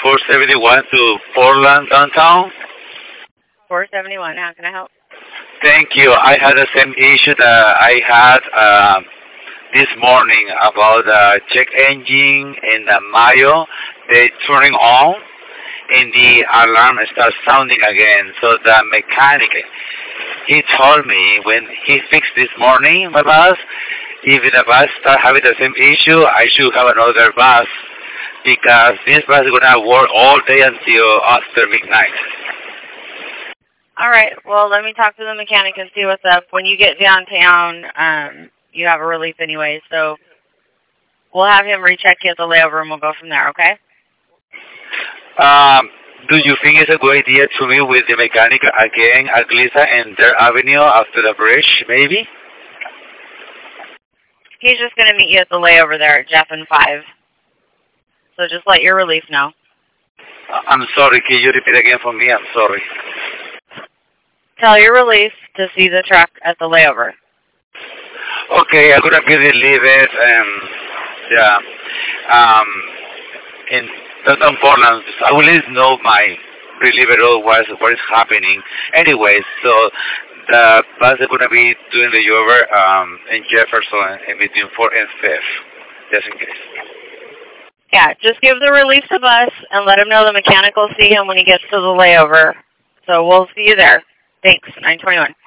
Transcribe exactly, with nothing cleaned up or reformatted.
four seventy-one to Portland downtown. four seventy-one. How can I help? Thank you. I had the same issue that I had um, this morning about the check engine in the Mayo. They turning on and the alarm starts sounding again. So the mechanic, he told me when he fixed this morning my bus, if the bus start having the same issue, I should have another bus because this bus is gonna work all day until after midnight. All right. Well, let me talk to the mechanic and see what's up. When you get downtown, um, you have a relief anyway, so we'll have him recheck you at the layover and we'll go from there, okay? Um, do you think it's a good idea to meet with the mechanic again at Glisa and their Avenue after the bridge, maybe? He's just going to meet you at the layover there at Jeff and five. So just let your relief know. I'm sorry. Can you repeat again for me? I'm sorry. Tell your relief to see the truck at the layover. Okay, I'm gonna be relieved. Um, yeah. Um, in downtown Portland, I will let you know my reliever was what is happening. Anyways, so the bus is gonna be doing the over um in Jefferson in between fourth and fifth, just in case. Yeah, just give the relief to us and let him know the mechanic will see him when he gets to the layover. So we'll see you there. Thanks, nine twenty-one.